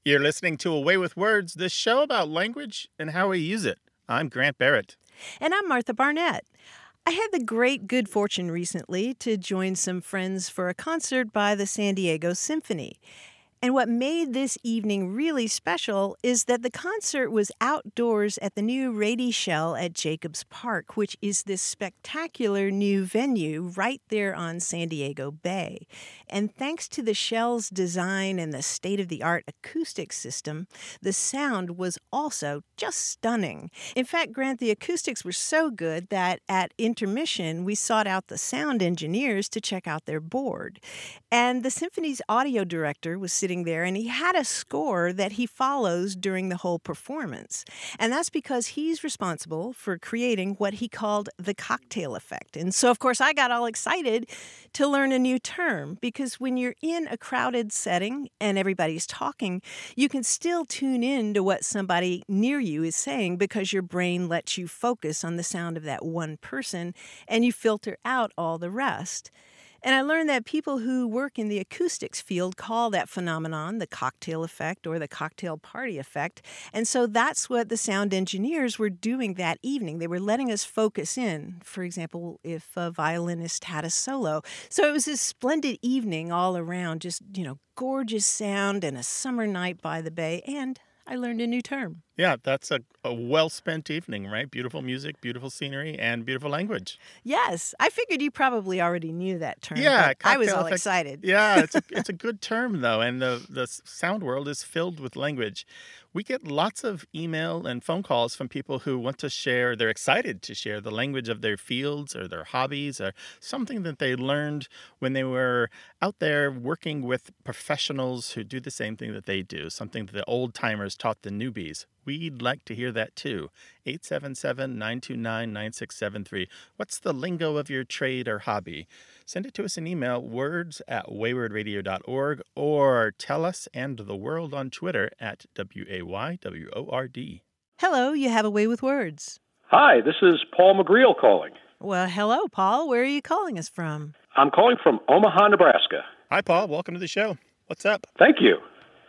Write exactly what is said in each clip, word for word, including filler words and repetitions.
You're listening to Away with Words, the show about language and how we use it. I'm Grant Barrett. And I'm Martha Barnett. I had the great good fortune recently to join some friends for a concert by the San Diego Symphony. And what made this evening really special is that the concert was outdoors at the new Rady Shell at Jacobs Park, which is this spectacular new venue right there on San Diego Bay. And thanks to the Shell's design and the state-of-the-art acoustic system, the sound was also just stunning. In fact, Grant, the acoustics were so good that at intermission, we sought out the sound engineers to check out their board. And the symphony's audio director was sitting there, and he had a score that he follows during the whole performance. And that's because he's responsible for creating what he called the cocktail effect. And so, of course, I got all excited to learn a new term, because when you're in a crowded setting and everybody's talking, you can still tune in to what somebody near you is saying because your brain lets you focus on the sound of that one person and you filter out all the rest. And I learned that people who work in the acoustics field call that phenomenon the cocktail effect or the cocktail party effect. And so that's what the sound engineers were doing that evening. They were letting us focus in, for example, if a violinist had a solo. So it was this splendid evening all around, just, you know, gorgeous sound and a summer night by the bay. And I learned a new term. Yeah, that's a, a well-spent evening, right? Beautiful music, beautiful scenery, and beautiful language. Yes. I figured you probably already knew that term. Yeah. I was all effect. excited. Yeah, it's a, it's a good term, though, and the, the sound world is filled with language. We get lots of email and phone calls from people who want to share, they're excited to share the language of their fields or their hobbies or something that they learned when they were out there working with professionals who do the same thing that they do, something that the old-timers taught the newbies. We'd like to hear that too. eight seven seven, nine two nine, nine six seven three. What's the lingo of your trade or hobby? Send it to us in email, words at wayward radio dot org, or tell us and the world on Twitter at W A Y W O R D. Hello, you have a way with words. Hi, this is Paul McGreal calling. Well, hello, Paul. Where are you calling us from? I'm calling from Omaha, Nebraska. Hi, Paul. Welcome to the show. What's up? Thank you.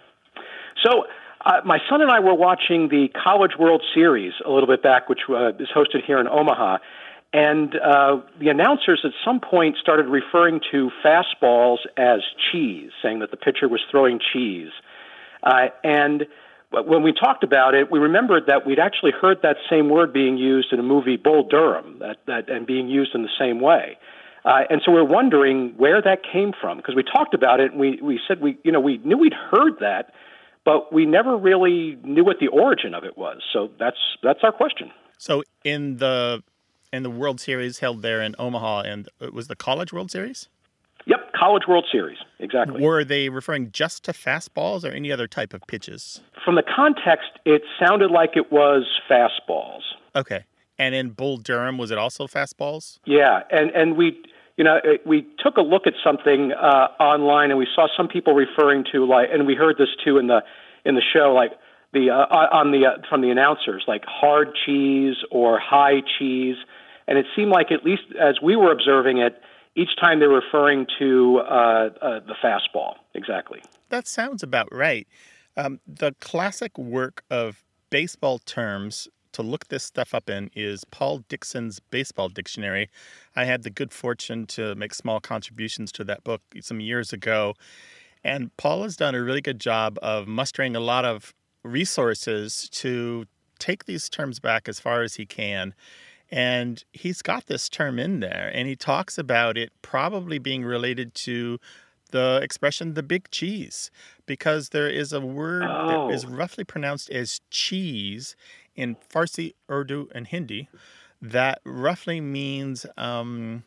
So, Uh, my son and I were watching the College World Series a little bit back, which uh, is hosted here in Omaha, and uh, the announcers at some point started referring to fastballs as cheese, saying that the pitcher was throwing cheese. Uh, and when we talked about it, we remembered that we'd actually heard that same word being used in a movie, Bull Durham, that, that, and being used in the same way. Uh, and so we're wondering where that came from, because we talked about it, and we, we said we, you know, we knew we'd heard that, but we never really knew what the origin of it was. So that's that's our question. So in the in the World Series held there in Omaha, and it was the College World Series? Yep, College World Series, exactly. Were they referring just to fastballs or any other type of pitches? From the context, it sounded like it was fastballs. Okay. And in Bull Durham, was it also fastballs? Yeah, and, and we... You know, we took a look at something uh, online, and we saw some people referring to like, and we heard this too in the in the show, like the uh, on the uh, from the announcers, like hard cheese or high cheese, and it seemed like at least as we were observing it, each time they were referring to uh, uh, the fastball. Exactly. That sounds about right. Um, the classic work of baseball terms to look this stuff up in is Paul Dixon's Baseball Dictionary. I had the good fortune to make small contributions to that book some years ago. And Paul has done a really good job of mustering a lot of resources to take these terms back as far as he can. And he's got this term in there, and he talks about it probably being related to the expression the big cheese, because there is a word oh. that is roughly pronounced as cheese in Farsi, Urdu, and Hindi that roughly means, um,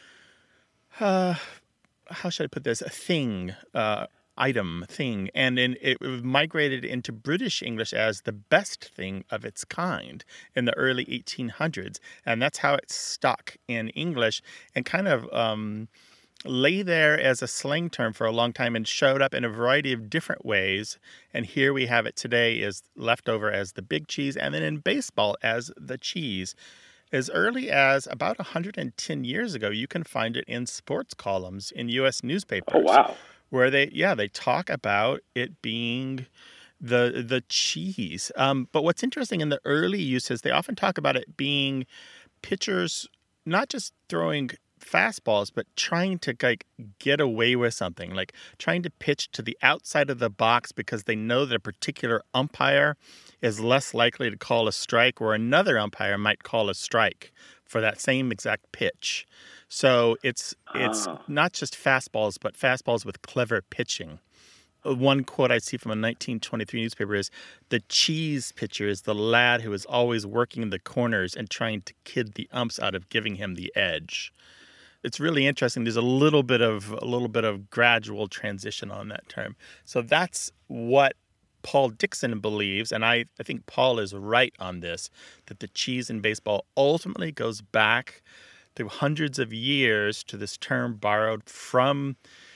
uh, how should I put this, a thing, uh, item, thing. And in, it migrated into British English as the best thing of its kind in the early eighteen hundreds. And that's how it stuck in English and kind of um, lay there as a slang term for a long time and showed up in a variety of different ways. And here we have it today as left over as the big cheese, and then in baseball as the cheese. As early as about one hundred ten years ago, you can find it in sports columns in U S newspapers. Oh, wow. Where they, yeah, they talk about it being the the cheese. Um, but what's interesting in the early uses, they often talk about it being pitchers not just throwing fastballs, but trying to like get away with something, like trying to pitch to the outside of the box because they know that a particular umpire is less likely to call a strike, or another umpire might call a strike for that same exact pitch. So it's it's Oh. not just fastballs, but fastballs with clever pitching. Uh, One quote I see from a nineteen twenty-three newspaper is, "The cheese pitcher is the lad who is always working the corners and trying to kid the umps out of giving him the edge." It's really interesting. There's a little bit of a little bit of gradual transition on that term. So that's what Paul Dixon believes, and I, I think Paul is right on this, that the cheese in baseball ultimately goes back through hundreds of years to this term borrowed from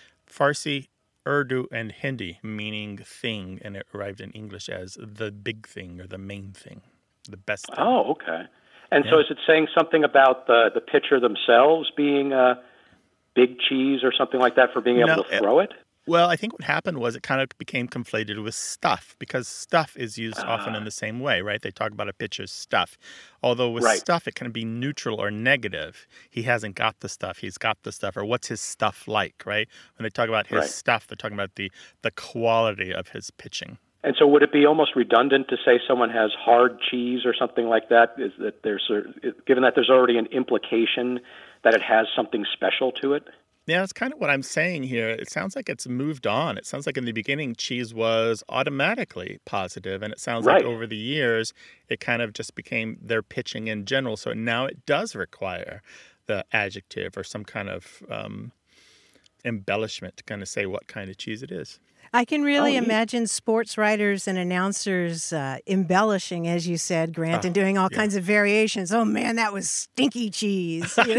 Farsi, Urdu, and Hindi, meaning thing, and it arrived in English as the big thing or the main thing, the best thing. Oh, okay. And so Yeah. is it saying something about the, the pitcher themselves being a big cheese or something like that for being able No, to it- throw it? Well, I think what happened was it kind of became conflated with stuff, because stuff is used often in Ah. the same way, right? They talk about a pitcher's stuff. Although with Right. stuff, it can be neutral or negative. He hasn't got the stuff, he's got the stuff, or what's his stuff like, right? When they talk about his Right. stuff, they're talking about the, the quality of his pitching. And so would it be almost redundant to say someone has hard cheese or something like that? Is that there's a- given that there's already an implication that it has something special to it? Yeah, that's kind of what I'm saying here. It sounds like it's moved on. It sounds like in the beginning, cheese was automatically positive, and it sounds Right. like over the years, it kind of just became their pitching in general. So now it does require the adjective or some kind of um, embellishment to kind of say what kind of cheese it is. I can really Oh, neat. imagine sports writers and announcers uh, embellishing, as you said, Grant, Oh, and doing all yeah. kinds of variations. Oh man, that was stinky cheese. You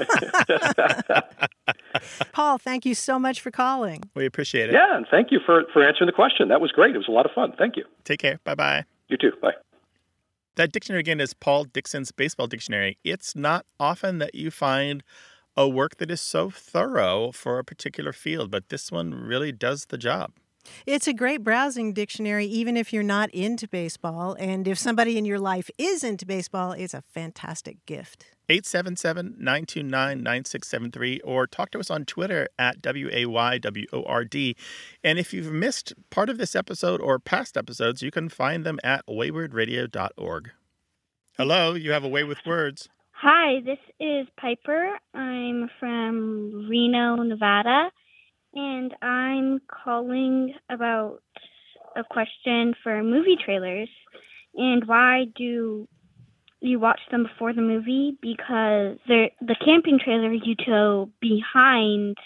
know? Paul, thank you so much for calling. We appreciate it. Yeah, and thank you for, for answering the question. That was great. It was a lot of fun. Thank you. Take care. Bye-bye. You too. Bye. That dictionary again is Paul Dixon's Baseball Dictionary. It's not often that you find a work that is so thorough for a particular field, but this one really does the job. It's a great browsing dictionary, even if you're not into baseball. And if somebody in your life is into baseball, it's a fantastic gift. eight seven seven, nine two nine, nine six seven three, or talk to us on Twitter at W A Y W O R D. And if you've missed part of this episode or past episodes, you can find them at wayward radio dot org. Hello, you have a way with words. Hi, this is Piper. I'm from Reno, Nevada, and I'm calling about a question for movie trailers. And why do you watch them before the movie? Because they're, the camping trailer you go behind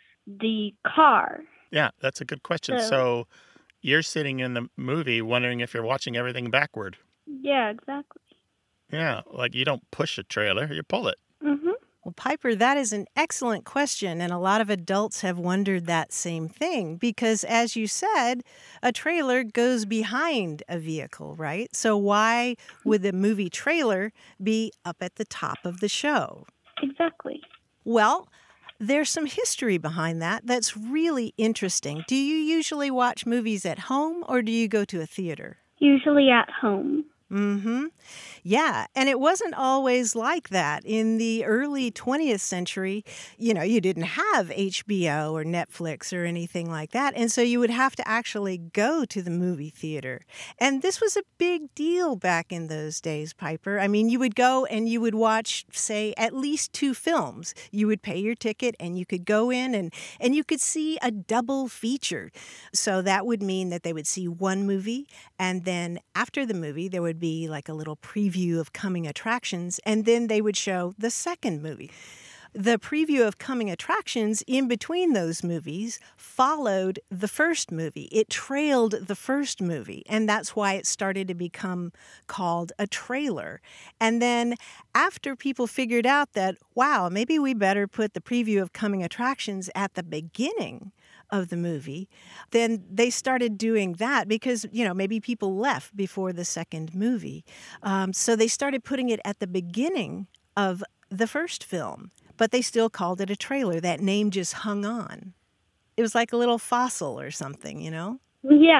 the car. Yeah, that's a good question. So- So you're sitting in the movie wondering if you're watching everything backward. Yeah, exactly. Yeah, like you don't push a trailer, you pull it. Mm-hmm. Well, Piper, that is an excellent question. And a lot of adults have wondered that same thing because, as you said, a trailer goes behind a vehicle, right? So why would the movie trailer be up at the top of the show? Exactly. Well, there's some history behind that that's really interesting. Do you usually watch movies at home or do you go to a theater? Usually at home. Mm-hmm. Yeah, and it wasn't always like that. In the early twentieth century, you know, you didn't have H B O or Netflix or anything like that, and so you would have to actually go to the movie theater. And this was a big deal back in those days, Piper. I mean, you would go and you would watch, say, at least two films. You would pay your ticket and you could go in and, and you could see a double feature. So that would mean that they would see one movie, and then after the movie, there would be like a little preview of coming attractions, and then they would show the second movie. The preview of coming attractions in between those movies followed the first movie. It trailed the first movie, and that's why it started to become called a trailer. And then after people figured out that, wow, maybe we better put the preview of coming attractions at the beginning of the movie, then they started doing that because, you know, maybe people left before the second movie. Um, so they started putting it at the beginning of the first film, but they still called it a trailer. That name just hung on. It was like a little fossil or something, you know? Yeah.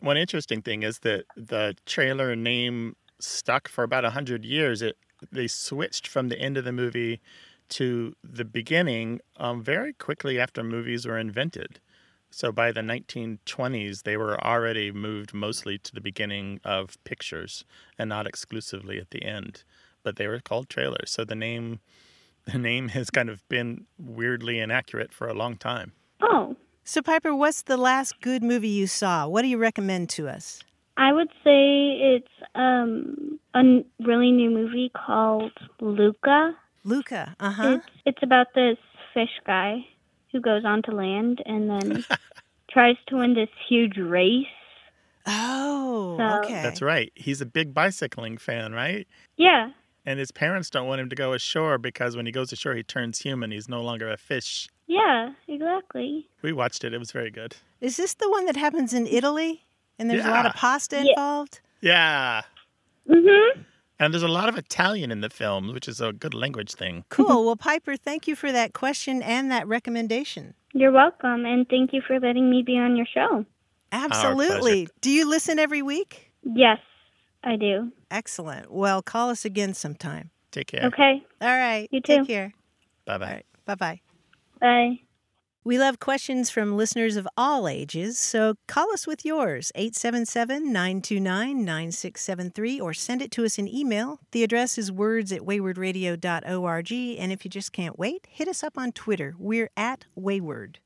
One interesting thing is that the trailer name stuck for about one hundred years. It They switched from the end of the movie to the beginning um, very quickly after movies were invented. So by the nineteen twenties, they were already moved mostly to the beginning of pictures and not exclusively at the end. But they were called trailers. So the name the name has kind of been weirdly inaccurate for a long time. Oh, So, Piper, what's the last good movie you saw? What do you recommend to us? I would say it's um, a n- really new movie called Luca. Luca, uh-huh. It's, it's about this fish guy who goes onto land and then tries to win this huge race. Oh, So- okay. That's right. He's a big bicycling fan, right? Yeah. And his parents don't want him to go ashore because when he goes ashore, he turns human. He's no longer a fish. Yeah, exactly. We watched it. It was very good. Is this the one that happens in Italy? And there's a lot of Yeah. pasta Yeah. involved? Yeah. Mm-hmm. And there's a lot of Italian in the film, which is a good language thing. Cool. Well, Piper, thank you for that question and that recommendation. You're welcome, and thank you for letting me be on your show. Absolutely. Do you listen every week? Yes, I do. Excellent. Well, call us again sometime. Take care. Okay, All right. You Take too. care. Bye-bye. All right. Bye-bye. bye. We love questions from listeners of all ages, so call us with yours, eight seven seven, nine two nine, nine six seven three, or send it to us in email. The address is words at wayward radio dot org, and if you just can't wait, hit us up on Twitter. We're at Wayward.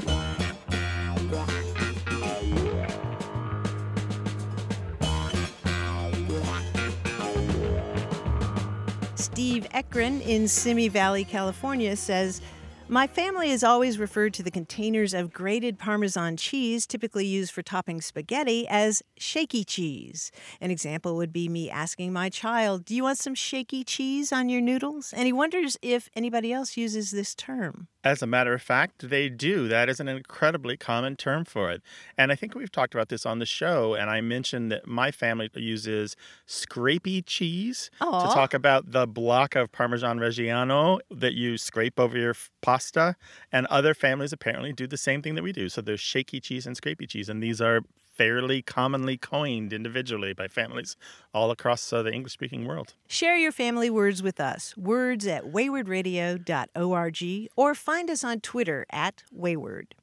Steve Ekren in Simi Valley, California says, my family has always referred to the containers of grated Parmesan cheese, typically used for topping spaghetti, as shaky cheese. An example would be me asking my child, do you want some shaky cheese on your noodles? And he wonders if anybody else uses this term. As a matter of fact, they do. That is an incredibly common term for it. And I think we've talked about this on the show, and I mentioned that my family uses scrapey cheese Aw. to talk about the block of Parmesan Reggiano that you scrape over your f- pasta. And other families apparently do the same thing that we do. So there's shaky cheese and scrapey cheese, and these are fairly commonly coined individually by families all across uh, the English-speaking world. Share your family words with us. Words at wayward radio dot org, or find us on Twitter at Wayward.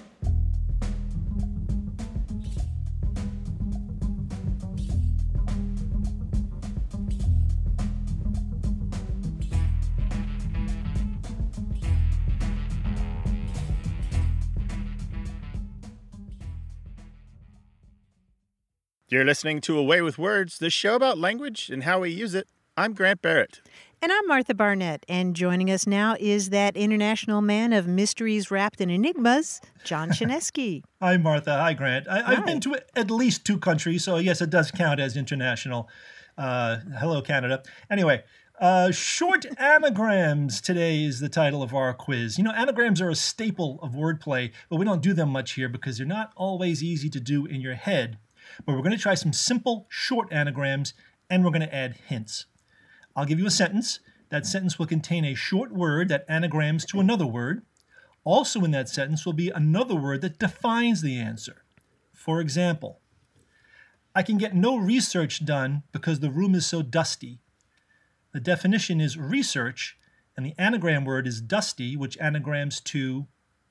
You're listening to Away with Words, the show about language and how we use it. I'm Grant Barrett. And I'm Martha Barnett, and joining us now is that international man of mysteries wrapped in enigmas, John Chinesky. Hi, Martha. Hi, Grant. I, Hi. I've been to at least two countries, so yes, it does count as international. Uh, hello, Canada. Anyway, uh, short anagrams today is the title of our quiz. You know, anagrams are a staple of wordplay, but we don't do them much here because they're not always easy to do in your head. But we're going to try some simple, short anagrams, and we're going to add hints. I'll give you a sentence. That sentence will contain a short word that anagrams to another word. Also in that sentence will be another word that defines the answer. For example, I can get no research done because the room is so dusty. The definition is research, and the anagram word is dusty, which anagrams to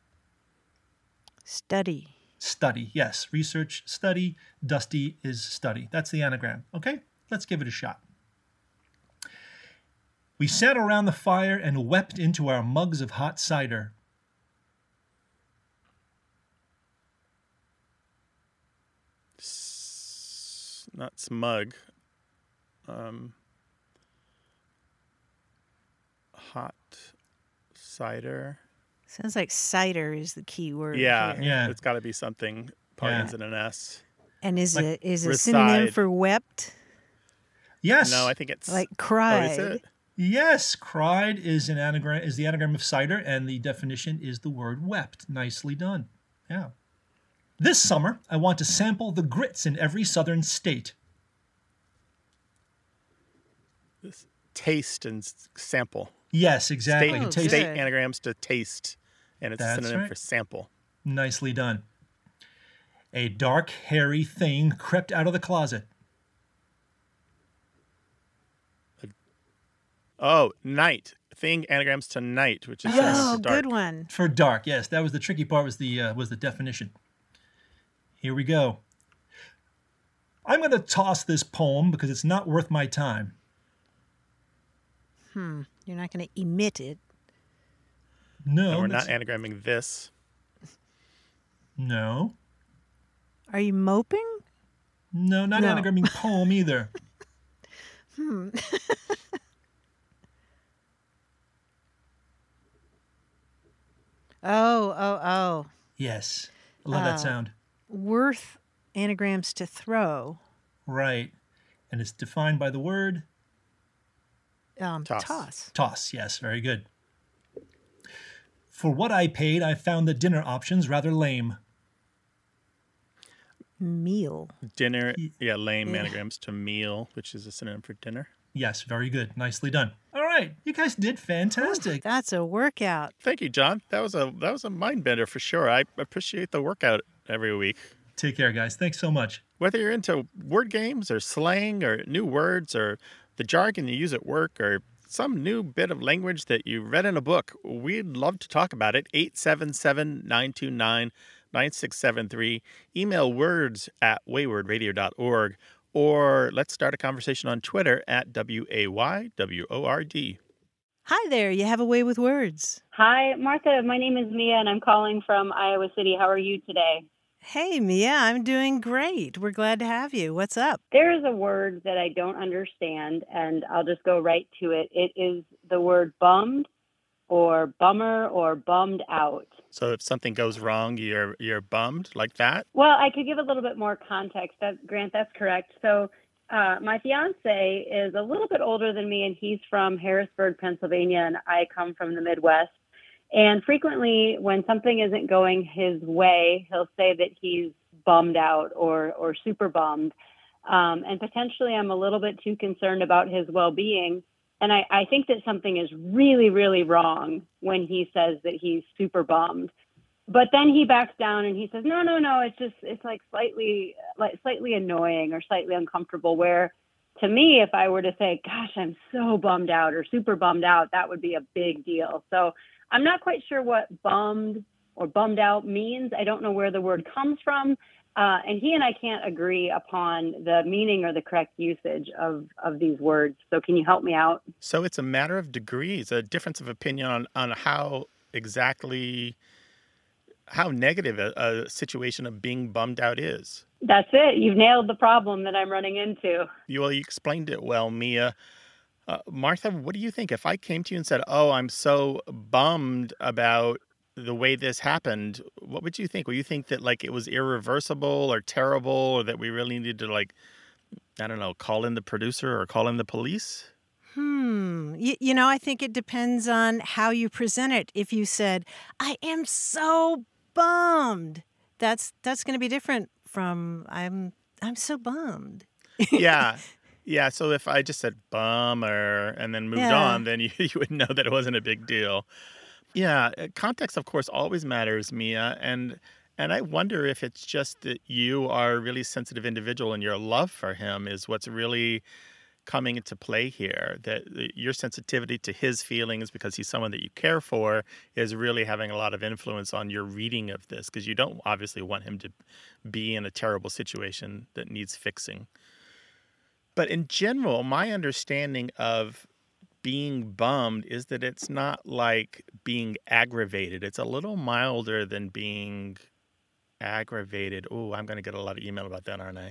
Study. study. Yes, research, study, dusty is study. That's the anagram. Okay, let's give it a shot. We sat around the fire and wept into our mugs of hot cider. S- not smug. Um, hot cider. Sounds like cider is the key word. Yeah, here. Yeah. It's got to be something part Yeah. ends in an S. And is Like it is a synonym reside. for wept? Yes. No, I think it's Like Oh, cried? is it? Yes, cried is an anagram is the anagram of cider, and the definition is the word wept. Nicely done. Yeah. This summer, I want to sample the grits in every southern state. This taste and s- sample. Yes, exactly. State, Oh, Taste- state good. anagrams to taste, and it's a That's synonym right. for sample. Nicely done. A dark, hairy thing crept out of the closet. Oh, night. Thing anagrams to night, which is Yes. similar Oh, to dark. good one. For dark, yes, that was the tricky part. Was the uh, was the definition. Here we go. I'm going to toss this poem because it's not worth my time. Hmm. You're not going to emit it. No, And we're that's- not anagramming this. no, Are you moping? no, not No. anagramming poem either. Hmm. Oh, oh, oh. Yes, I love Oh. that sound. Worth anagrams to throw. Right, and it's defined by the word Um, Toss. toss. toss. Yes, very good. For what I paid, I found the dinner options rather lame. Meal. Dinner, yeah, lame Yeah. anagrams to meal, which is a synonym for dinner. Yes, very good. Nicely done. All right, you guys did fantastic. That's a workout. Thank you, John. That was a that was a mind bender for sure. I appreciate the workout every week. Take care, guys. Thanks so much. Whether you're into word games or slang or new words or the jargon you use at work or some new bit of language that you read in a book, we'd love to talk about it. eight seven seven, nine two nine, nine six seven three. Email words at wayward radio dot org. Or let's start a conversation on Twitter at W A Y W O R D. Hi there. You have a way with words. Hi, Martha. My name is Mia, and I'm calling from Iowa City. How are you today? Hey, Mia. I'm doing great. We're glad to have you. What's up? There is a word that I don't understand, and I'll just go right to it. It is the word bummed or bummer or bummed out. So if something goes wrong, you're you're bummed like that? Well, I could give a little bit more context. That, Grant, that's correct. So uh, my fiance is a little bit older than me, and he's from Harrisburg, Pennsylvania, and I come from the Midwest. And frequently, when something isn't going his way, he'll say that he's bummed out or or super bummed. Um, and potentially, I'm a little bit too concerned about his well-being. And I, I think that something is really, really wrong when he says that he's super bummed. But then he backs down and he says, no, no, no, it's just, it's like slightly, like slightly annoying or slightly uncomfortable, where to me, if I were to say, gosh, I'm so bummed out or super bummed out, that would be a big deal. So I'm not quite sure what bummed or bummed out means. I don't know where the word comes from. Uh, and he and I can't agree upon the meaning or the correct usage of, of these words. So can you help me out? So it's a matter of degrees, a difference of opinion on, on how exactly, how negative a, a situation of being bummed out is. That's it. You've nailed the problem that I'm running into. You, well, you explained it well, Mia. Uh, Martha, what do you think? If I came to you and said, oh, I'm so bummed about the way this happened, what would you think? Would you think that like it was irreversible or terrible, or that we really needed to like, I don't know, call in the producer or call in the police? Hmm. You, you know, I think it depends on how you present it. If you said, I am so bummed, that's that's going to be different from I'm I'm so bummed. Yeah. Yeah. So if I just said bummer and then moved Yeah. on, then you, you would know that it wasn't a big deal. Yeah. uh, Context, of course, always matters, Mia. And and I wonder if it's just that you are a really sensitive individual and your love for him is what's really coming into play here. That that your sensitivity to his feelings, because he's someone that you care for, is really having a lot of influence on your reading of this, because you don't obviously want him to be in a terrible situation that needs fixing. But in general, my understanding of being bummed is that it's not like being aggravated. It's a little milder than being aggravated. Oh, I'm going to get a lot of email about that, aren't I?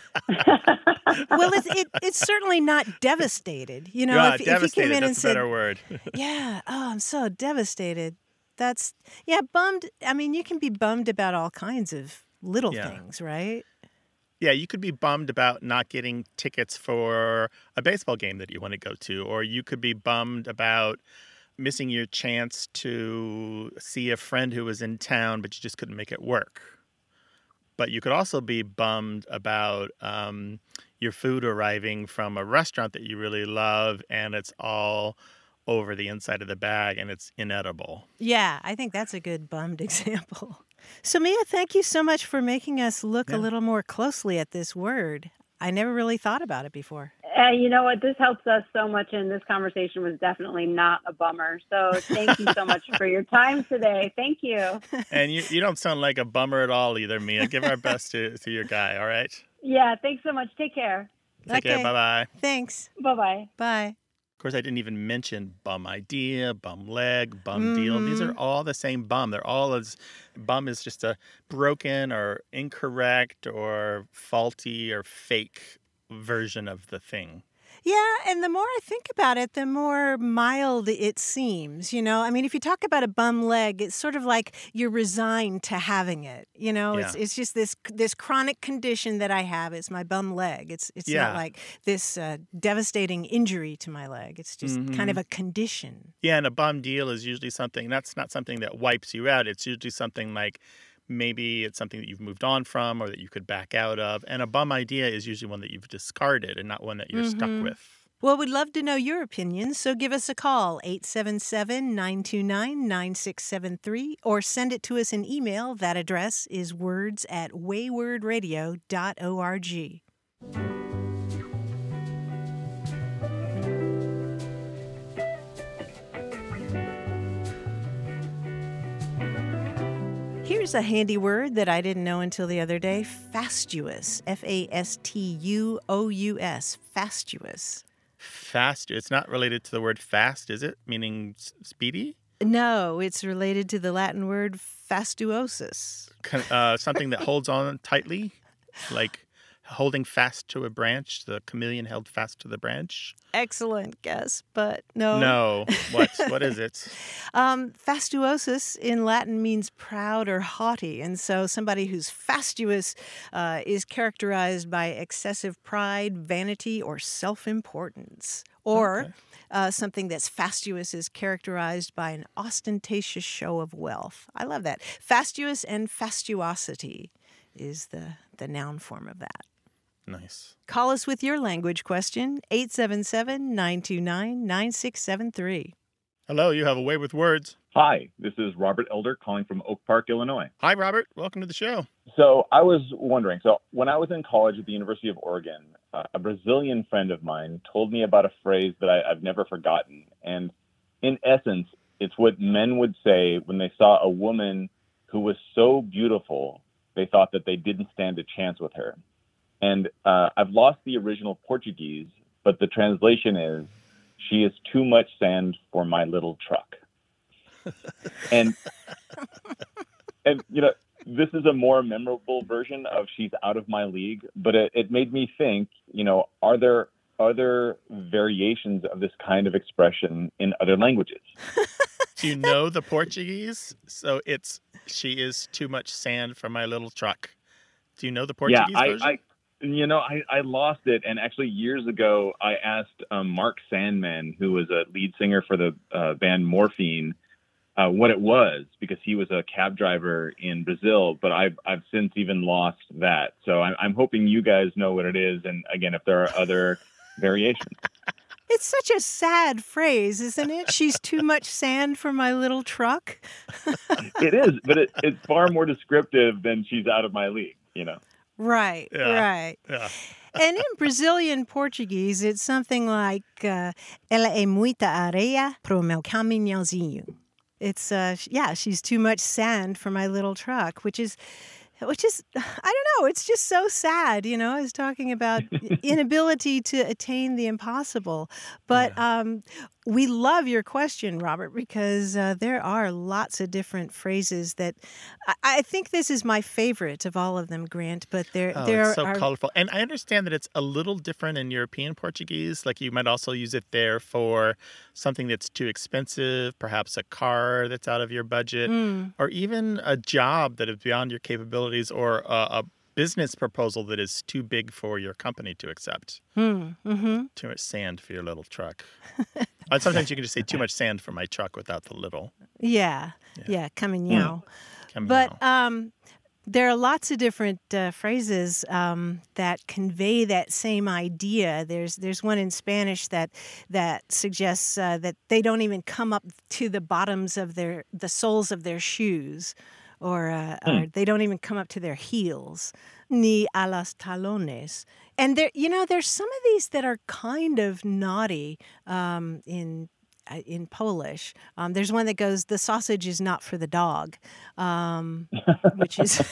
Well, it's it, it's certainly not devastated. You know, yeah, if, if he devastated. came in and That's a said, better word. yeah, oh, I'm so devastated. That's, yeah, bummed. I mean, you can be bummed about all kinds of little Yeah. things, right? Yeah, you could be bummed about not getting tickets for a baseball game that you want to go to, or you could be bummed about missing your chance to see a friend who was in town, but you just couldn't make it work. But you could also be bummed about um, your food arriving from a restaurant that you really love, and it's all over the inside of the bag and it's inedible. Yeah, I think that's a good bummed example. So, Mia, thank you so much for making us look Yeah. a little more closely at this word. I never really thought about it before. Uh, you know what? This helps us so much, and this conversation was definitely not a bummer. So thank you so much for your time today. Thank you. And you, you don't sound like a bummer at all either, Mia. Give our best to, to your guy, all right? Yeah, thanks so much. Take care. Take care. Okay. Bye-bye. Thanks. Bye-bye. Bye. Of course, I didn't even mention bum idea, bum leg, bum deal. These are all the same bum. They're all as bum is just a broken or incorrect or faulty or fake version of the thing. Yeah, and the more I think about it, the more mild it seems, you know? I mean, if you talk about a bum leg, it's sort of like you're resigned to having it, you know? It's Yeah. it's just this this chronic condition that I have. It's my bum leg. It's it's Yeah. not like this uh, devastating injury to my leg. It's just kind of a condition. Yeah, and a bum deal is usually something, that's not something that wipes you out. It's usually something like maybe it's something that you've moved on from or that you could back out of. And a bum idea is usually one that you've discarded and not one that you're stuck with. Well, we'd love to know your opinions, so give us a call, eight seven seven, nine two nine, nine six seven three, or send it to us in email. That address is words at wayward radio dot org. Here's a handy word that I didn't know until the other day, fastuous, F A S T U O U S, fastuous. Fast, it's not related to the word fast, is it? Meaning s- speedy? No, it's related to the Latin word fastuosus. Con- Uh, something that holds on tightly, like holding fast to a branch. The chameleon held fast to the branch. Excellent guess, but no. No. What? What is it? Um, fastuosus in Latin means proud or haughty, and so somebody who's fastuous uh, is characterized by excessive pride, vanity, or self-importance. Or Okay. uh, something that's fastuous is characterized by an ostentatious show of wealth. I love that. Fastuous and fastuosity is the, the noun form of that. Nice. Call us with your language question, eight seven seven, nine two nine, nine six seven three. Hello, you have a way with words. Hi, this is Robert Elder calling from Oak Park, Illinois. Hi, Robert. Welcome to the show. So I was wondering, so when I was in college at the University of Oregon, uh, a Brazilian friend of mine told me about a phrase that I, I've never forgotten. And in essence, it's what men would say when they saw a woman who was so beautiful, they thought that they didn't stand a chance with her. And uh, I've lost the original Portuguese, but the translation is, she is too much sand for my little truck. and, and, you know, this is a more memorable version of she's out of my league, but it, it made me think, you know, are there other variations of this kind of expression in other languages? Do you know the Portuguese? So it's, she is too much sand for my little truck. Do you know the Portuguese yeah, I, version? I, you know, I, I lost it. And actually years ago, I asked um, Mark Sandman, who was a lead singer for the uh, band Morphine, uh, what it was, because he was a cab driver in Brazil, but I've, I've since even lost that. So I'm, I'm hoping you guys know what it is. And again, if there are other variations. It's such a sad phrase, isn't it? She's too much sand for my little truck. It is, but it, it's far more descriptive than she's out of my league, you know? Right, Yeah. right. Yeah. And in Brazilian Portuguese, it's something like, uh, ela é muita areia pro meu caminhãozinho. It's, uh, yeah, she's too much sand for my little truck, which is, which is, I don't know, it's just so sad, you know, it's talking about inability to attain the impossible. But um, we love your question, Robert, because uh, there are lots of different phrases that, I, I think this is my favorite of all of them, Grant, but there, Oh, there it's so are... colorful. And I understand that it's a little different in European Portuguese. Like you might also use it there for something that's too expensive, perhaps a car that's out of your budget, Mm. or even a job that is beyond your capabilities, or a, a business proposal that is too big for your company to accept. Mm, mm-hmm. Too much sand for your little truck. And sometimes you can just say too much sand for my truck without the little. Yeah, yeah, caminhão. Come But now. um, there are lots of different uh, phrases um, that convey that same idea. There's there's one in Spanish that that suggests uh, that they don't even come up to the bottoms of their the soles of their shoes, or, uh, Hmm. or they don't even come up to their heels, ni a las talones. And there, you know, there's some of these that are kind of naughty um, in uh, in Polish. Um, there's one that goes, "The sausage is not for the dog," um, which is.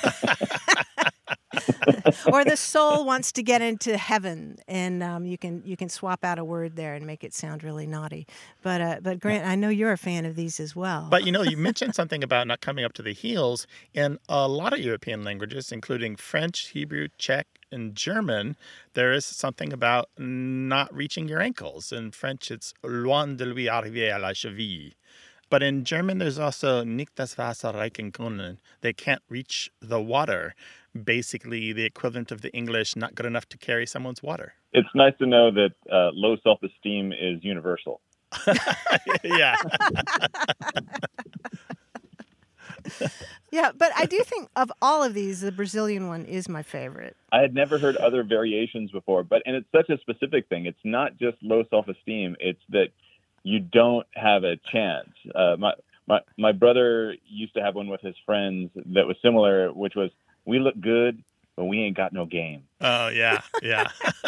Or the soul wants to get into heaven, and um, you can you can swap out a word there and make it sound really naughty. But uh, but Grant, I know you're a fan of these as well. But, you know, you mentioned something about not coming up to the heels. In a lot of European languages, including French, Hebrew, Czech, and German, there is something about not reaching your ankles. In French, it's loin de lui arriver à la cheville. But in German, there's also nicht das Wasser reichen können. They can't reach the water. Basically, the equivalent of the English, not good enough to carry someone's water. It's nice to know that uh, low self-esteem is universal. Yeah. Yeah, but I do think of all of these, the Brazilian one is my favorite. I had never heard other variations before, but and it's such a specific thing. It's not just low self-esteem. It's that you don't have a chance. Uh, my, my, my brother used to have one with his friends that was similar, which was, we look good, but we ain't got no game. Oh, yeah, yeah.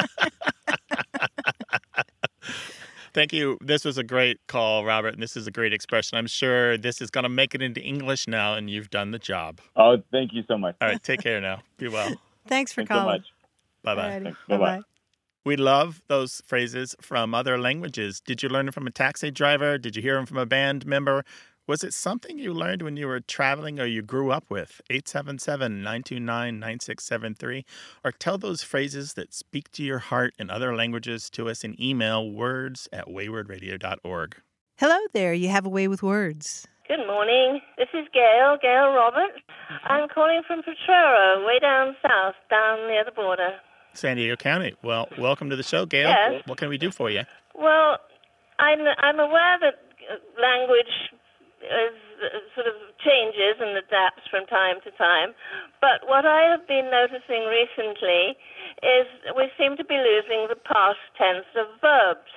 Thank you. This was a great call, Robert, and this is a great expression. I'm sure this is going to make it into English now, and you've done the job. Oh, thank you so much. All right, take care now. Be well. Thanks for Thanks so calling. much. Bye-bye. Alrighty, Thanks. Bye-bye. We love those phrases from other languages. Did you learn them from a taxi driver? Did you hear them from a band member? Was it something you learned when you were traveling or you grew up with? eight seven seven, nine two nine, nine six seven three. Or tell those phrases that speak to your heart in other languages to us in email, words at wayward radio dot org. Hello there. You have a way with words. Good morning. This is Gail, Gail Roberts. I'm calling from Potrero, way down south, down near the border. San Diego County. Well, welcome to the show, Gail. Yes. What can we do for you? Well, I'm, I'm aware that uh, language is, uh, sort of changes and adapts from time to time, but what I have been noticing recently is we seem to be losing the past tense of verbs.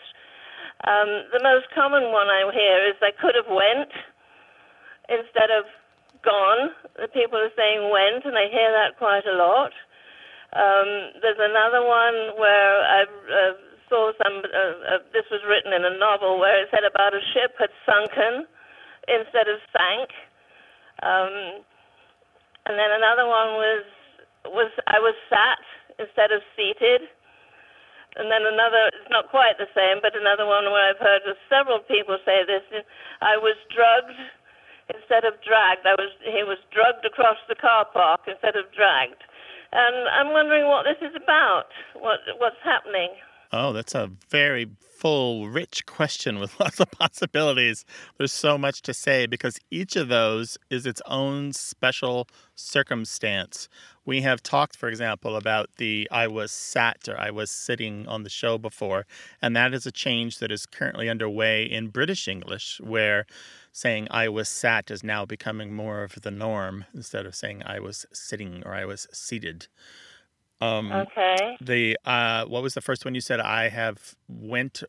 Um, the most common one I hear is I could have went instead of gone. The people are saying went, and I hear that quite a lot. Um, there's another one where I uh, saw some, uh, uh, this was written in a novel where it said about a ship had sunken instead of sank. Um, and then another one was, was I was sat instead of seated. And then another, it's not quite the same, but another one where I've heard several people say this, I was drugged instead of dragged. I was, he was drugged across the car park instead of dragged. And I'm wondering what this is about, what what's happening. Oh, that's a very full, rich question with lots of possibilities. There's so much to say because each of those is its own special circumstance. We have talked, for example, about the I was sat or I was sitting on the show before, and that is a change that is currently underway in British English, where saying I was sat is now becoming more of the norm instead of saying I was sitting or I was seated. Um, Okay. The uh, what was the first one you said? I have went.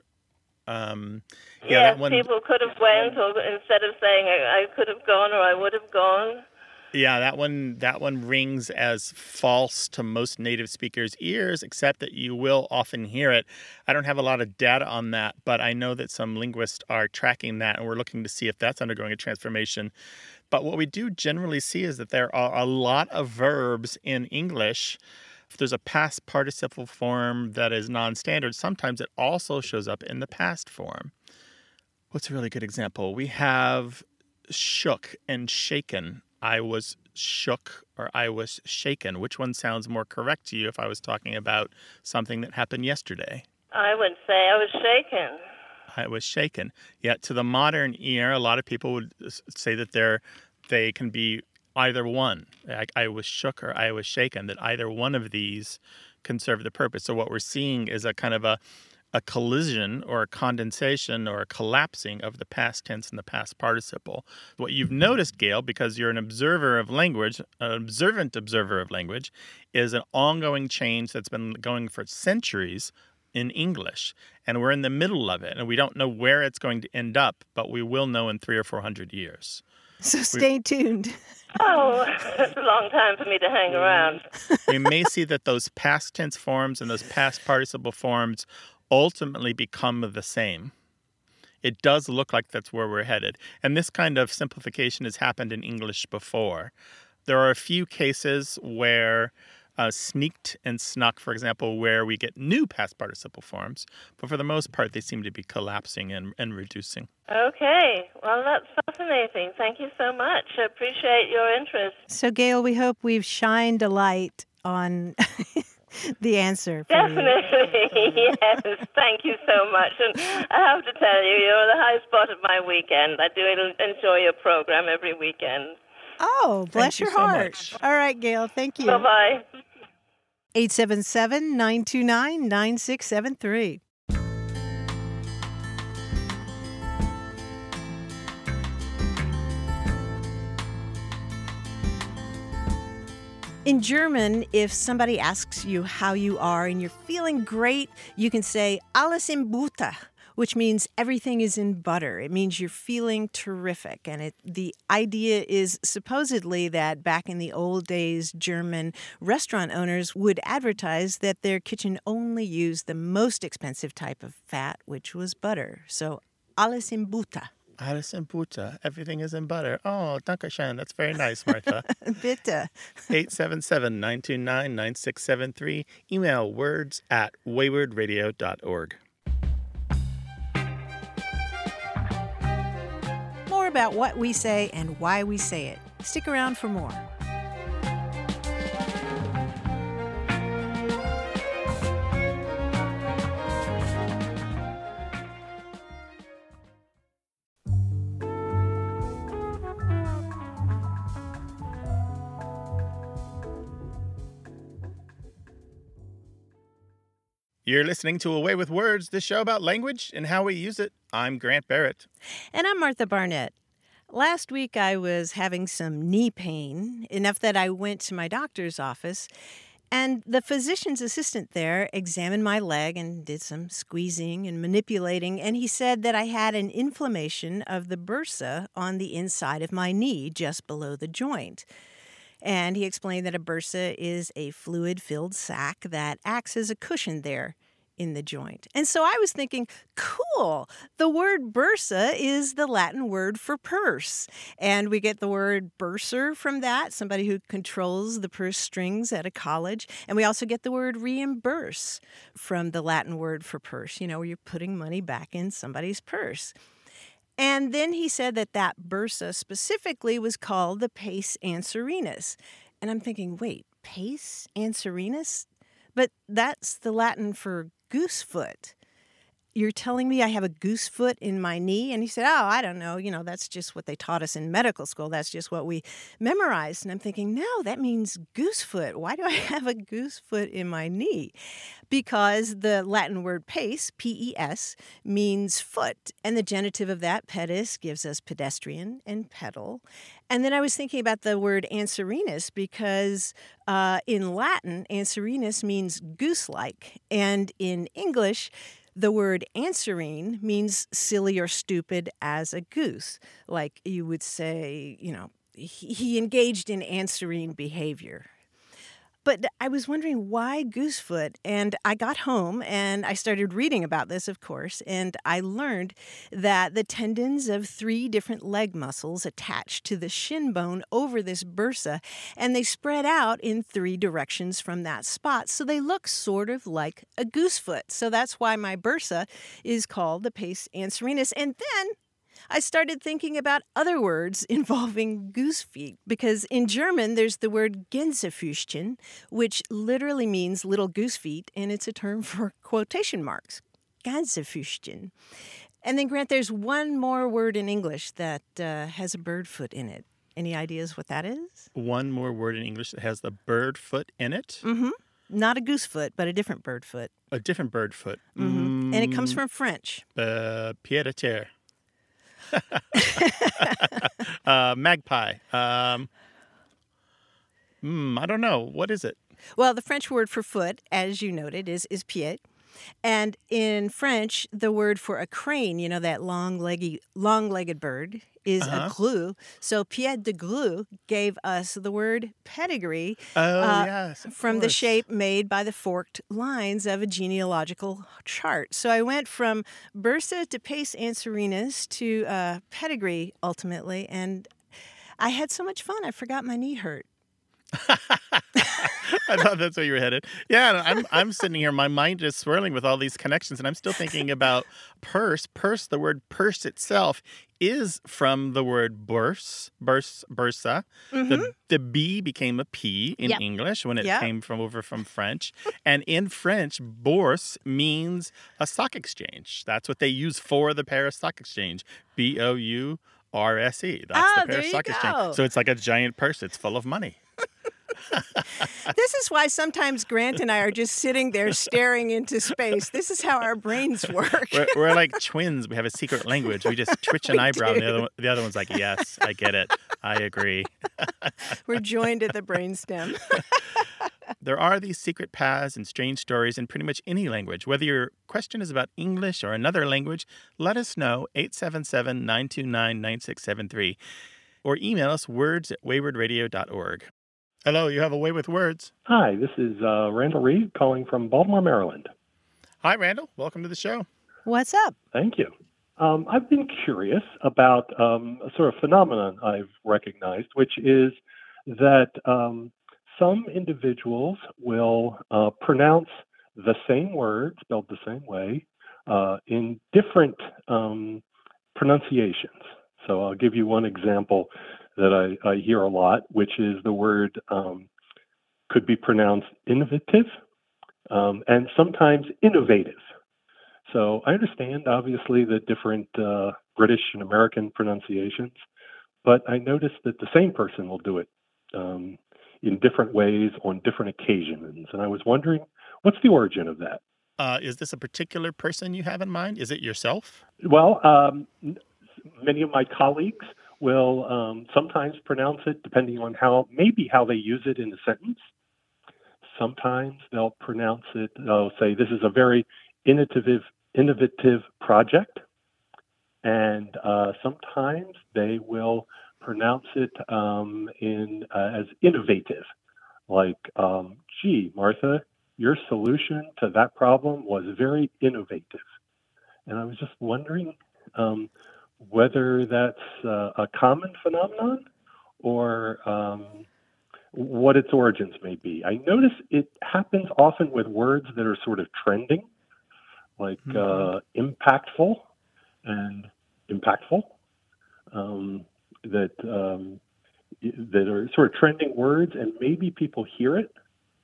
Um, yeah, Yes, that one. people could have went, or instead of saying I, I could have gone or I would have gone. Yeah, that one. That one rings as false to most native speakers' ears, except that you will often hear it. I don't have a lot of data on that, but I know that some linguists are tracking that, and we're looking to see if that's undergoing a transformation. But what we do generally see is that there are a lot of verbs in English. If there's a past participle form that is non-standard, sometimes it also shows up in the past form. What's a really good example? We have shook and shaken. I was shook or I was shaken. Which one sounds more correct to you if I was talking about something that happened yesterday? I would say I was shaken. I was shaken. Yet to the modern ear, a lot of people would say that they're they can be either one. I, I was shook or I was shaken, that either one of these can serve the purpose. So what we're seeing is a kind of a, a collision or a condensation or a collapsing of the past tense and the past participle. What you've noticed, Gail, because you're an observer of language, an observant observer of language, is an ongoing change that's been going for centuries in English. And we're in the middle of it, and we don't know where it's going to end up, but we will know in three or four hundred years. So stay tuned. Oh, it's a long time for me to hang around. We may see that those past tense forms and those past participle forms ultimately become the same. It does look like that's where we're headed. And this kind of simplification has happened in English before. There are a few cases where uh, sneaked and snuck, for example, where we get new past participle forms. But for the most part, they seem to be collapsing and, and reducing. Okay. Well, that's fascinating. Thank you so much. I appreciate your interest. So, Gail, we hope we've shined a light on the answer. For Definitely. You. Yes. Thank you so much. And I have to tell you, you're the high spot of my weekend. I do enjoy your program every weekend. Oh, bless Thank you your so heart. much. All right, Gail. Thank you. Bye-bye. eight seven seven, nine two nine, nine six seven three. In German, if somebody asks you how you are and you're feeling great, you can say alles in Butter, which means everything is in butter. It means you're feeling terrific. And it, the idea is supposedly that back in the old days, German restaurant owners would advertise that their kitchen only used the most expensive type of fat, which was butter. So alles in Butter. Alles in Butter. Everything is in butter. Oh, dankeschön. That's very nice, Martha. Bitte. eight seven seven, nine two nine, nine six seven three. Email words at wayward radio dot org. More about what we say and why we say it. Stick around for more. You're listening to Away with Words, the show about language and how we use it. I'm Grant Barrett. And I'm Martha Barnett. Last week I was having some knee pain, enough that I went to my doctor's office, and the physician's assistant there examined my leg and did some squeezing and manipulating, and he said that I had an inflammation of the bursa on the inside of my knee, just below the joint. And he explained that a bursa is a fluid-filled sac that acts as a cushion there in the joint. And so I was thinking, cool, the word bursa is the Latin word for purse. And we get the word bursar from that, somebody who controls the purse strings at a college. And we also get the word reimburse from the Latin word for purse, you know, where you're putting money back in somebody's purse. And then he said that that bursa specifically was called the pes anserinus. And I'm thinking, wait, pes anserinus? But that's the Latin for goosefoot. You're telling me I have a goosefoot in my knee? And he said, oh, I don't know. You know, that's just what they taught us in medical school. That's just what we memorized. And I'm thinking, no, that means goosefoot. Why do I have a goosefoot in my knee? Because the Latin word pes, P E S, means foot. And the genitive of that, pedis, gives us pedestrian and pedal. And then I was thinking about the word anserinus because uh, in Latin, anserinus means goose-like. And in English, the word answering means silly or stupid as a goose. Like you would say, you know, he, he engaged in answering behavior. But I was wondering why goosefoot, and I got home and I started reading about this, of course, and I learned that the tendons of three different leg muscles attach to the shin bone over this bursa, and they spread out in three directions from that spot, so they look sort of like a goosefoot. So that's why my bursa is called the pes anserinus. And then I started thinking about other words involving goose feet, because in German there's the word Gänsefüßchen, which literally means little goose feet, and it's a term for quotation marks, Gänsefüßchen. And then, Grant, there's one more word in English that uh, has a bird foot in it. Any ideas what that is? One more word in English that has the bird foot in it? Mm-hmm. Not a goose foot, but a different bird foot. A different bird foot. Mm-hmm. Mm. And it comes from French. Uh, pied à terre. uh, magpie. Um, mm, I don't know. What is it? Well, the French word for foot, as you noted, is, is pied. And in French, the word for a crane, you know, that long-legged, long-legged bird, is Uh-huh. a grue. So Pied de Grue gave us the word pedigree Oh, uh, yes, of from the course. shape made by the forked lines of a genealogical chart. So I went from bursa to pace answerinas to uh, pedigree ultimately, and I had so much fun. I forgot my knee hurt. I thought that's where you were headed. Yeah, and I'm I'm sitting here, my mind is swirling with all these connections, and I'm still thinking about purse. Purse, the word purse itself is from the word bourse, bourse, bursa. Mm-hmm. The the B became a P in Yep. English when it Yep. came from over from French. And in French, bourse means a stock exchange. That's what they use for the Paris Stock Exchange. B O U R S E. That's Oh, the there Paris you Stock go. Exchange. So it's like a giant purse. It's full of money. This is why sometimes Grant and I are just sitting there staring into space. This is how our brains work. We're, we're like twins. We have a secret language. We just twitch an We eyebrow, and the do. other, one- the other one's like, yes, I get it. I agree. We're joined at the brainstem. There are these secret paths and strange stories in pretty much any language. Whether your question is about English or another language, let us know, eight seven seven, nine two nine, nine six seven three, or email us words at wayward radio dot org. Hello, you have a way with words. Hi, this is uh, Randall Reed calling from Baltimore, Maryland. Hi, Randall. Welcome to the show. What's up? Thank you. Um, I've been curious about um, a sort of phenomenon I've recognized, which is that um, some individuals will uh, pronounce the same word, spelled the same way, uh, in different um, pronunciations. So I'll give you one example that I, I hear a lot, which is the word um, could be pronounced innovative um, and sometimes innovative. So I understand, obviously, the different uh, British and American pronunciations, but I noticed that the same person will do it um, in different ways on different occasions. And I was wondering, what's the origin of that? Uh, is this a particular person you have in mind? Is it yourself? Well, um, many of my colleagues will um, sometimes pronounce it depending on how, maybe how they use it in a sentence. Sometimes they'll pronounce it, they'll say, this is a very innovative, innovative project. And uh, sometimes they will pronounce it um, in uh, as innovative, like, um, gee, Martha, your solution to that problem was very innovative. And I was just wondering, um, whether that's uh, a common phenomenon or um, what its origins may be. I notice it happens often with words that are sort of trending, like Mhm. uh, impactful and impactful, um, that um, that are sort of trending words, and maybe people hear it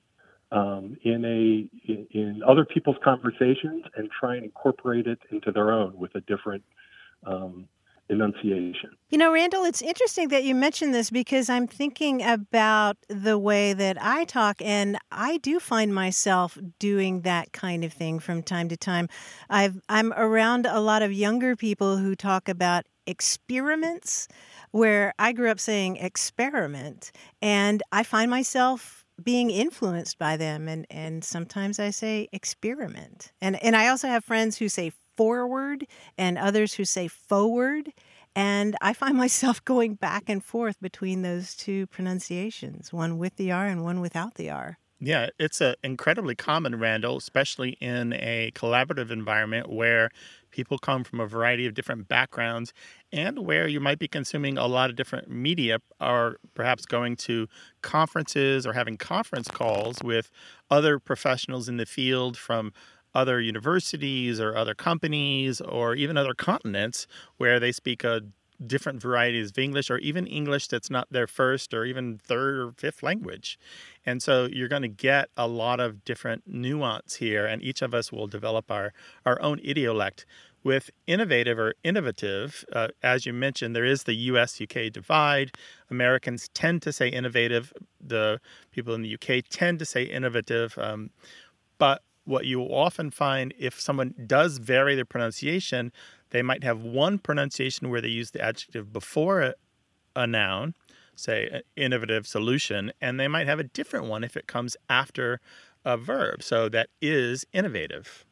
um, in a in, in other people's conversations and try and incorporate it into their own with a different Um, enunciation. You know, Randall, it's interesting that you mentioned this because I'm thinking about the way that I talk, and I do find myself doing that kind of thing from time to time. I've, I'm around a lot of younger people who talk about experiments, where I grew up saying experiment, and I find myself being influenced by them, and, and sometimes I say experiment. And, and I also have friends who say forward and others who say forward. And I find myself going back and forth between those two pronunciations, one with the R and one without the R. Yeah, it's a incredibly common, Randall, especially in a collaborative environment where people come from a variety of different backgrounds and where you might be consuming a lot of different media or perhaps going to conferences or having conference calls with other professionals in the field from other universities or other companies or even other continents where they speak a different varieties of English or even English that's not their first or even third or fifth language. And so you're going to get a lot of different nuance here, and each of us will develop our, our own idiolect. With innovative or innovative, uh, as you mentioned, there is the U S U K divide. Americans tend to say innovative. The people in the U K tend to say innovative. Um, but what you will often find if someone does vary their pronunciation, they might have one pronunciation where they use the adjective before a, a noun, say an innovative solution, and they might have a different one if it comes after a verb. So that is innovative.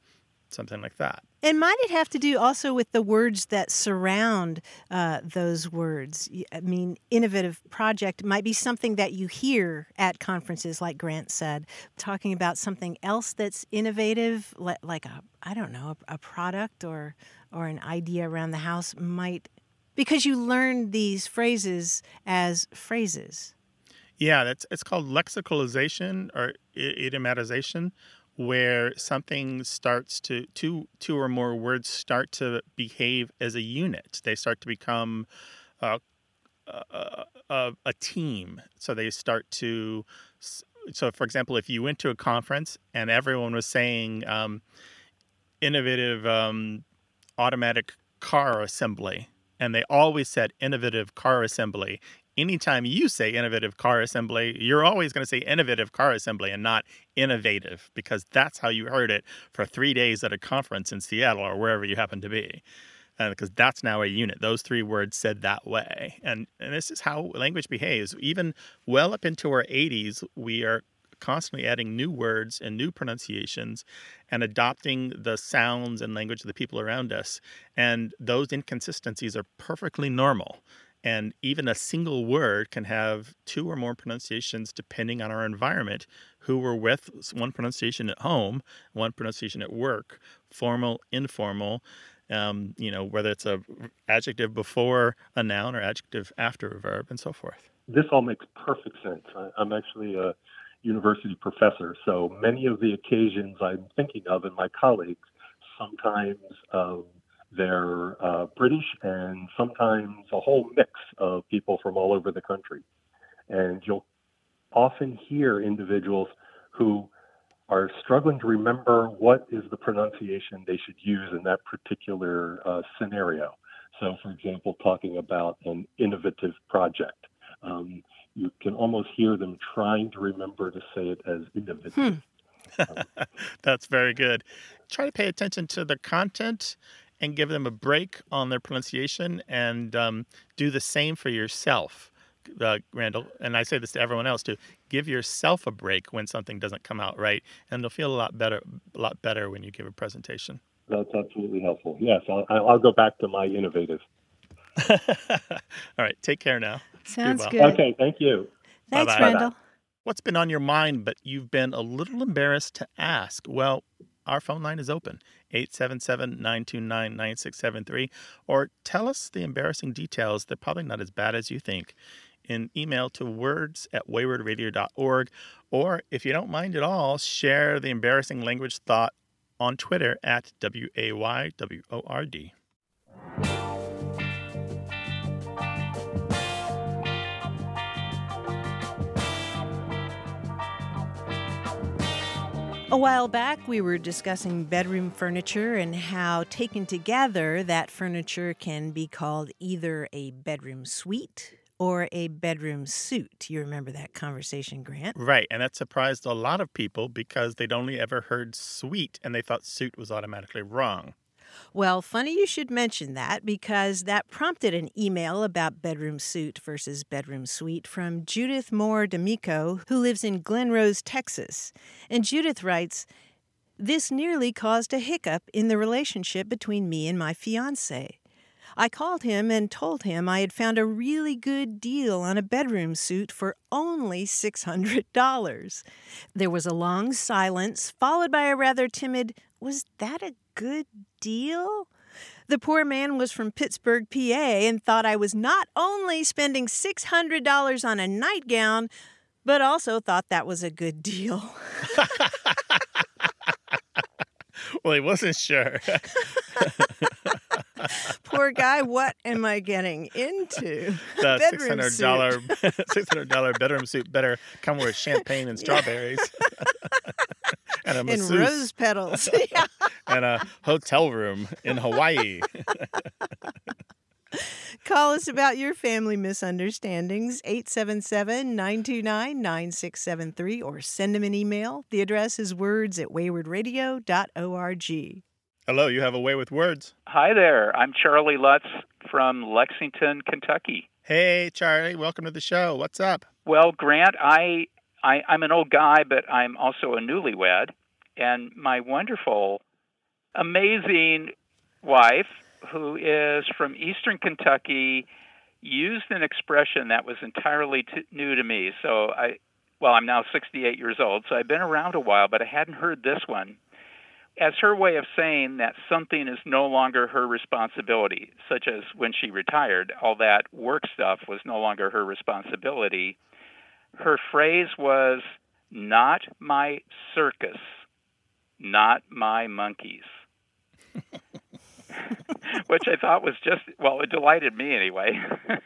something like that. And might it have to do also with the words that surround uh, those words? I mean, innovative project might be something that you hear at conferences, like Grant said, talking about something else that's innovative, like a, I don't know, a, a product or or an idea around the house might, because you learn these phrases as phrases. Yeah, that's it's called lexicalization or idiomatization, where something starts to two two or more words start to behave as a unit. They start to become uh, a, a, a team. So they start to. So, for example, if you went to a conference and everyone was saying um, innovative um, automatic car assembly, and they always said innovative car assembly. Anytime you say innovative car assembly, you're always going to say innovative car assembly and not innovative, because that's how you heard it for three days at a conference in Seattle or wherever you happen to be. Uh, because that's now a unit. Those three words said that way. And, and this is how language behaves. Even well up into our eighties, we are constantly adding new words and new pronunciations and adopting the sounds and language of the people around us. And those inconsistencies are perfectly normal. And even a single word can have two or more pronunciations depending on our environment, who we're with, one pronunciation at home, one pronunciation at work, formal, informal, um, you know, whether it's a adjective before a noun or adjective after a verb, and so forth. This all makes perfect sense. I, I'm actually a university professor, so many of the occasions I'm thinking of and my colleagues, sometimes um, they're uh, British and sometimes a whole mix of people from all over the country. And you'll often hear individuals who are struggling to remember what is the pronunciation they should use in that particular uh, scenario. So, for example, talking about an innovative project, um, you can almost hear them trying to remember to say it as innovative. Hmm. um, That's very good. Try to pay attention to the content and give them a break on their pronunciation, and um, do the same for yourself, uh, Randall. And I say this to everyone else too. Give yourself a break when something doesn't come out right, and it'll feel a lot better, a lot better when you give a presentation. That's absolutely helpful. Yes, I'll, I'll go back to my innovative. All right, take care now. Sounds well. good. Okay, thank you. Thanks, Bye-bye. Randall. What's been on your mind but you've been a little embarrassed to ask? Well, our phone line is open, eight seven seven, nine two nine, nine six seven three, or tell us the embarrassing details. They're probably not as bad as you think. In email to words at wayward radio dot org, or if you don't mind at all, share the embarrassing language thought on Twitter at W A Y W O R D. A while back, we were discussing bedroom furniture and how, taken together, that furniture can be called either a bedroom suite or a bedroom suit. You remember that conversation, Grant? Right, and that surprised a lot of people because they'd only ever heard suite and they thought suit was automatically wrong. Well, funny you should mention that, because that prompted an email about bedroom suit versus bedroom suite from Judith Moore D'Amico, who lives in Glen Rose, Texas. And Judith writes, "This nearly caused a hiccup in the relationship between me and my fiancé. I called him and told him I had found a really good deal on a bedroom suit for only six hundred dollars. There was a long silence, followed by a rather timid, "Was that a good deal?" The poor man was from Pittsburgh, P A, and thought I was not only spending six hundred dollars on a nightgown, but also thought that was a good deal. Well, he wasn't sure. Poor guy, what am I getting into? The Bedroom six hundred dollars six hundred dollars bedroom suit better come with champagne and strawberries. And a and masseuse. rose petals. Yeah. And a hotel room in Hawaii. Call us about your family misunderstandings, eight seven seven, nine two nine, nine six seven three, or send them an email. The address is words at wayward radio dot org. Hello, you have a way with words. Hi there. I'm Charlie Lutz from Lexington, Kentucky. Hey, Charlie. Welcome to the show. What's up? Well, Grant, I, I, I'm an old guy, but I'm also a newlywed. And my wonderful amazing wife, who is from Eastern Kentucky, used an expression that was entirely t- new to me. So I, well, I'm now sixty-eight years old, so I've been around a while, but I hadn't heard this one. As her way of saying that something is no longer her responsibility, such as when she retired, all that work stuff was no longer her responsibility. Her phrase was, "Not my circus, not my monkeys." Which I thought was just, well, it delighted me anyway.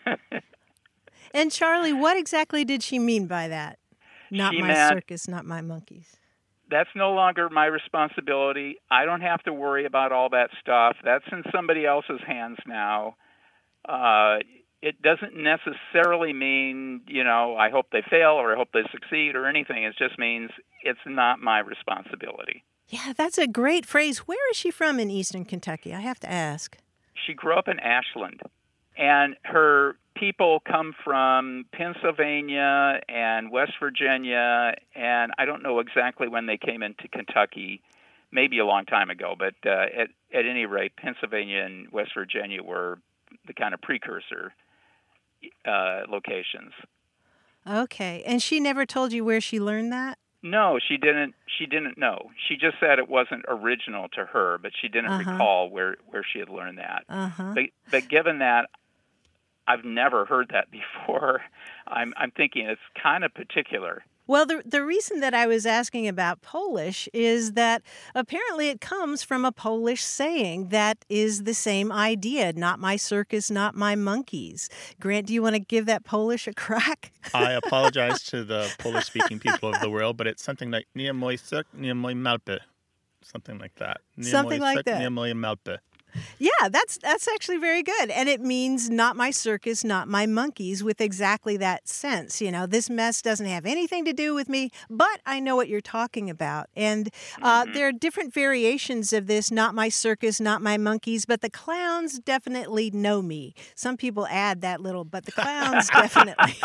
And Charlie, what exactly did she mean by that? Not She my meant- circus, not my monkeys. That's no longer my responsibility. I don't have to worry about all that stuff. That's in somebody else's hands now. Uh, it doesn't necessarily mean, you know, I hope they fail or I hope they succeed or anything. It just means it's not my responsibility. Yeah, that's a great phrase. Where is she from in Eastern Kentucky? I have to ask. She grew up in Ashland, and her people come from Pennsylvania and West Virginia, and I don't know exactly when they came into Kentucky, maybe a long time ago, but uh, at, at any rate, Pennsylvania and West Virginia were the kind of precursor uh, locations. Okay, and she never told you where she learned that? No, she didn't. She didn't know. She just said it wasn't original to her, but she didn't Uh-huh. recall where, where she had learned that. Uh-huh. But, but given that I've never heard that before, I'm I'm thinking it's kind of particular. Well, the the reason that I was asking about Polish is that apparently it comes from a Polish saying that is the same idea, not my circus, not my monkeys. Grant, do you want to give that Polish a crack? I apologize to the Polish-speaking people of the world, but it's something like nie mój cyrk, nie mój małpy. Something like that. Nie Something mój like cyrk, that. Nie mój małpy. Yeah, that's that's actually very good. And it means not my circus, not my monkeys, with exactly that sense. You know, this mess doesn't have anything to do with me, but I know what you're talking about. And uh, Mm-hmm. there are different variations of this, not my circus, not my monkeys, but the clowns definitely know me. Some people add that little, but the clowns definitely.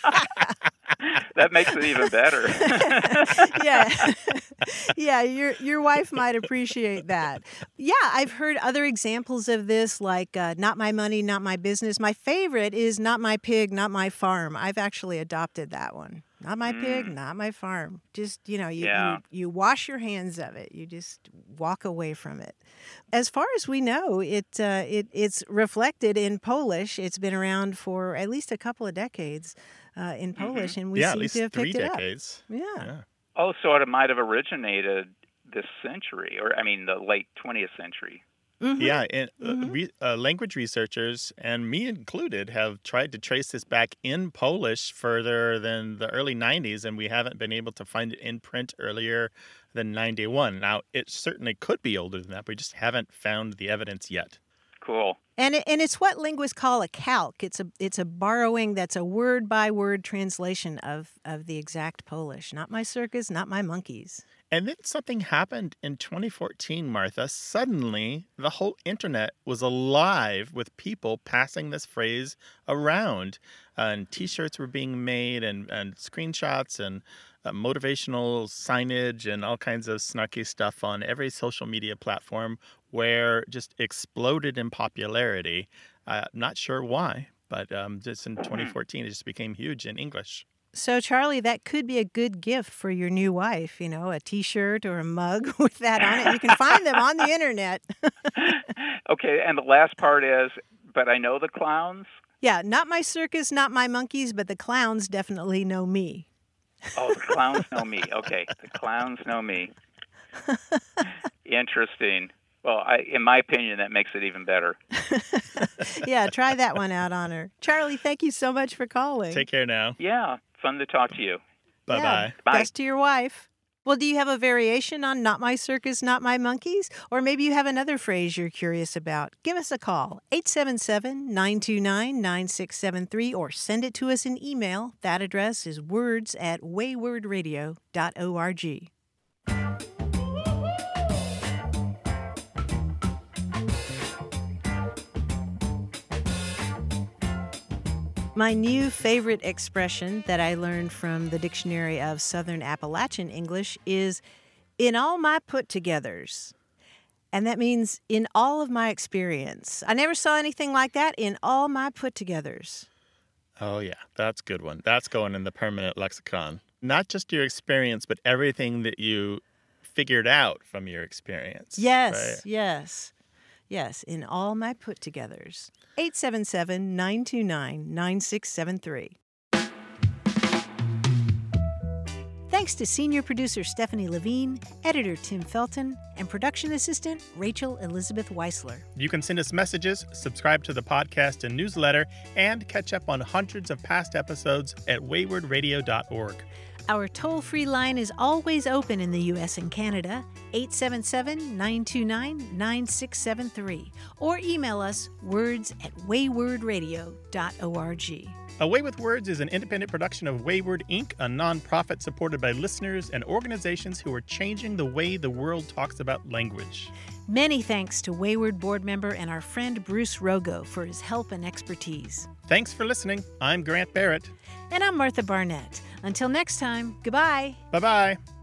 That makes it even better. Yeah. Yeah, your your wife might appreciate that. Yeah, I've heard other examples of this, like uh, not my money, not my business. My favorite is not my pig, not my farm. I've actually adopted that one. Not my pig, not my farm. Just, you know, you, Yeah. you you wash your hands of it. You just walk away from it. As far as we know, it uh, it it's reflected in Polish. It's been around for at least a couple of decades uh, in Polish, and we yeah, seem at least to have three picked it decades. up. Yeah. Yeah. Oh, so it might have originated this century, or I mean, the late twentieth century. Mhm. Yeah, and uh, Mhm. re- uh, language researchers, and me included, have tried to trace this back in Polish further than the early nineties, and we haven't been able to find it in print earlier than ninety-one. Now, it certainly could be older than that, we just haven't found the evidence yet. Cool. And it, and it's what linguists call a calque. It's a it's a borrowing that's a word by word translation of of the exact Polish. Not my circus, not my monkeys. And then something happened in twenty fourteen, Martha. Suddenly, the whole internet was alive with people passing this phrase around. Uh, and T-shirts were being made, and, and screenshots, and uh, motivational signage, and all kinds of snarky stuff on every social media platform, where just exploded in popularity. Uh, not sure why, but um, just in twenty fourteen, it just became huge in English. So, Charlie, that could be a good gift for your new wife, you know, a T-shirt or a mug with that on it. You can find them on the internet. Okay, and the last part is, but I know the clowns. Yeah, not my circus, not my monkeys, but the clowns definitely know me. Oh, the clowns know me. Okay, the clowns know me. Interesting. Well, I, in my opinion, that makes it even better. Yeah, try that one out on her. Charlie, thank you so much for calling. Take care now. Yeah, fun to talk to you. Bye-bye. Yeah, Bye. best to your wife. Well, do you have a variation on not my circus, not my monkeys? Or maybe you have another phrase you're curious about. Give us a call, eight seven seven, nine two nine, nine six seven three, or send it to us in email. That address is words at wayward radio dot org. My new favorite expression that I learned from the Dictionary of Southern Appalachian English is in all my put-togethers. And that means in all of my experience. I never saw anything like that in all my put-togethers. Oh, yeah. That's a good one. That's going in the permanent lexicon. Not just your experience, but everything that you figured out from your experience. Yes, right? yes, yes. In all my put-togethers. eight seven seven, nine two nine, nine six seven three. Thanks to senior producer Stephanie Levine, editor Tim Felton, and production assistant Rachel Elizabeth Weisler. You can send us messages, subscribe to the podcast and newsletter, and catch up on hundreds of past episodes at wayward radio dot org. Our toll-free line is always open in the U S and Canada, eight seven seven, nine two nine, nine six seven three, or email us words at wayward radio dot org. A Way with Words is an independent production of Wayward Incorporated, a nonprofit supported by listeners and organizations who are changing the way the world talks about language. Many thanks to Wayward board member and our friend Bruce Rogo for his help and expertise. Thanks for listening. I'm Grant Barrett. And I'm Martha Barnett. Until next time, goodbye. Bye-bye.